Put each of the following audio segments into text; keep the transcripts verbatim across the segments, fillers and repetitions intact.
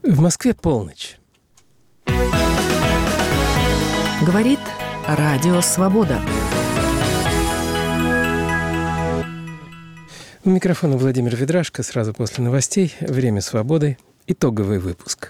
В Москве полночь. Говорит Радио Свобода. У микрофона Владимир Ведрашко. Сразу после новостей «Время свободы». Итоговый выпуск.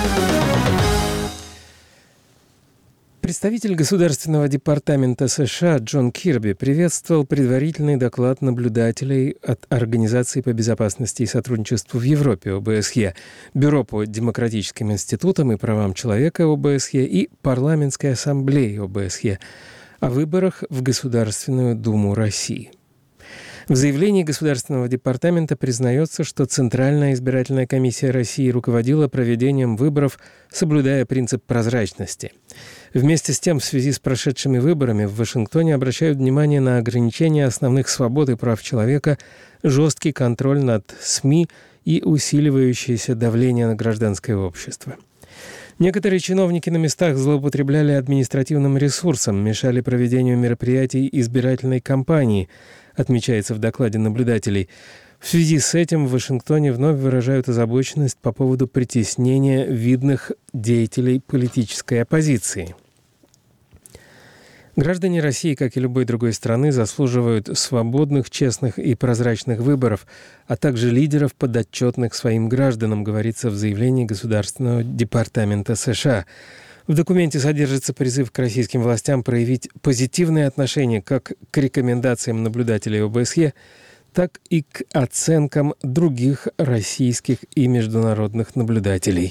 Представитель Государственного департамента США Джон Кирби приветствовал предварительный доклад наблюдателей от Организации по безопасности и сотрудничеству в Европе (о бэ эс е), Бюро по демократическим институтам и правам человека (о бэ эс е) и Парламентской ассамблеи (о бэ эс е) о выборах в Государственную Думу России. В заявлении Государственного департамента признается, что Центральная избирательная комиссия России руководила проведением выборов, соблюдая принцип прозрачности. Вместе с тем, в связи с прошедшими выборами в Вашингтоне обращают внимание на ограничение основных свобод и прав человека, жесткий контроль над СМИ и усиливающееся давление на гражданское общество. Некоторые чиновники на местах злоупотребляли административным ресурсом, мешали проведению мероприятий избирательной кампании, отмечается в докладе наблюдателей. В связи с этим в Вашингтоне вновь выражают озабоченность по поводу притеснения видных деятелей политической оппозиции. Граждане России, как и любой другой страны, заслуживают свободных, честных и прозрачных выборов, а также лидеров, подотчетных своим гражданам, говорится в заявлении Государственного департамента США. В документе содержится призыв к российским властям проявить позитивное отношение как к рекомендациям наблюдателей о бэ эс е, так и к оценкам других российских и международных наблюдателей.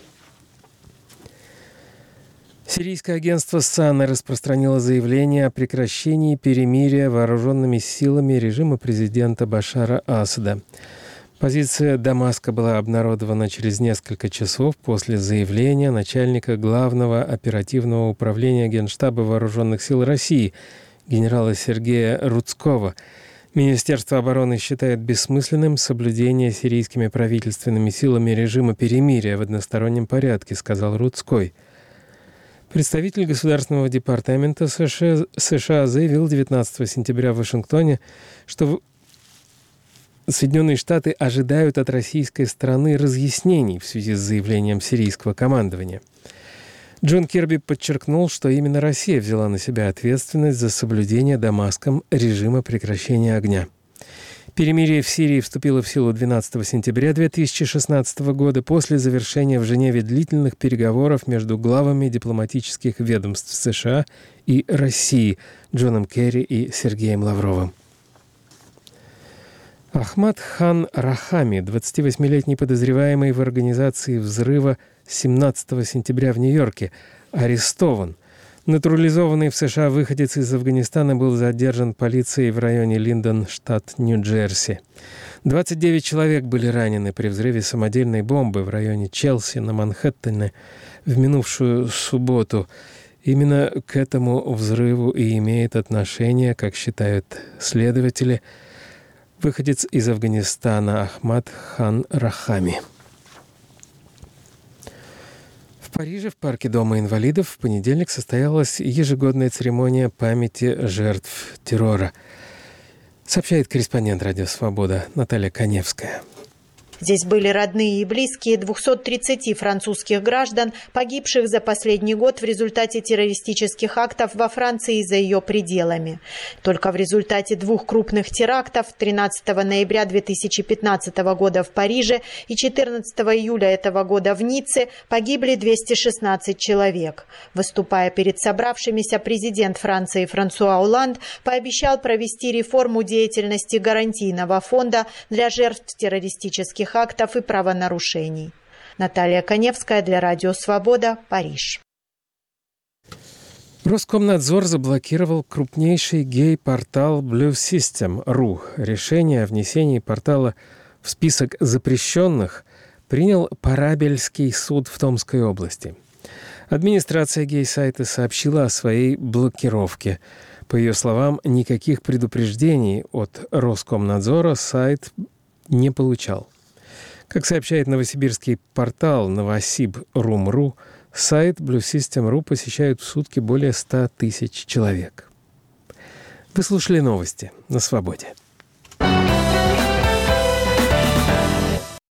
Сирийское агентство САНА распространило заявление о прекращении перемирия вооруженными силами режима президента Башара Асада. Позиция Дамаска была обнародована через несколько часов после заявления начальника Главного оперативного управления Генштаба Вооруженных сил России генерала Сергея Рудского. Министерство обороны считает бессмысленным соблюдение сирийскими правительственными силами режима перемирия в одностороннем порядке, сказал Рудской. Представитель Государственного департамента США, США заявил девятнадцатого сентября в Вашингтоне, что Соединенные Штаты ожидают от российской стороны разъяснений в связи с заявлением сирийского командования. Джон Кирби подчеркнул, что именно Россия взяла на себя ответственность за соблюдение Дамаском режима прекращения огня. Перемирие в Сирии вступило в силу двенадцатого сентября две тысячи шестнадцатого года после завершения в Женеве длительных переговоров между главами дипломатических ведомств США и России Джоном Керри и Сергеем Лавровым. Ахмад Хан Рахами, двадцативосьмилетний подозреваемый в организации взрыва семнадцатого сентября в Нью-Йорке, арестован. Натурализованный в США выходец из Афганистана был задержан полицией в районе Линдон, штат Нью-Джерси. двадцать девять человек были ранены при взрыве самодельной бомбы в районе Челси на Манхэттене в минувшую субботу. Именно к этому взрыву и имеет отношение, как считают следователи, выходец из Афганистана Ахмад Хан Рахами. В Париже в парке Дома инвалидов в понедельник состоялась ежегодная церемония памяти жертв террора, сообщает корреспондент «Радио Свобода» Наталья Коневская. Здесь были родные и близкие двухсот тридцати французских граждан, погибших за последний год в результате террористических актов во Франции и за ее пределами. Только в результате двух крупных терактов тринадцатого ноября две тысячи пятнадцатого года в Париже и четырнадцатого июля этого года в Ницце погибли двести шестнадцать человек. Выступая перед собравшимися, президент Франции Франсуа Олланд пообещал провести реформу деятельности гарантийного фонда для жертв террористических актов и правонарушений. Наталья Коневская для Радио Свобода, Париж. Роскомнадзор заблокировал крупнейший гей-портал Blue System точка ру. Решение о внесении портала в список запрещенных принял Парабельский суд в Томской области. Администрация гей-сайта сообщила о своей блокировке. По ее словам, никаких предупреждений от Роскомнадзора сайт не получал. Как сообщает новосибирский портал новосиб точка ру точка ру, сайт Blue System точка ру посещают в сутки более ста тысяч человек. Вы слушали новости на Свободе.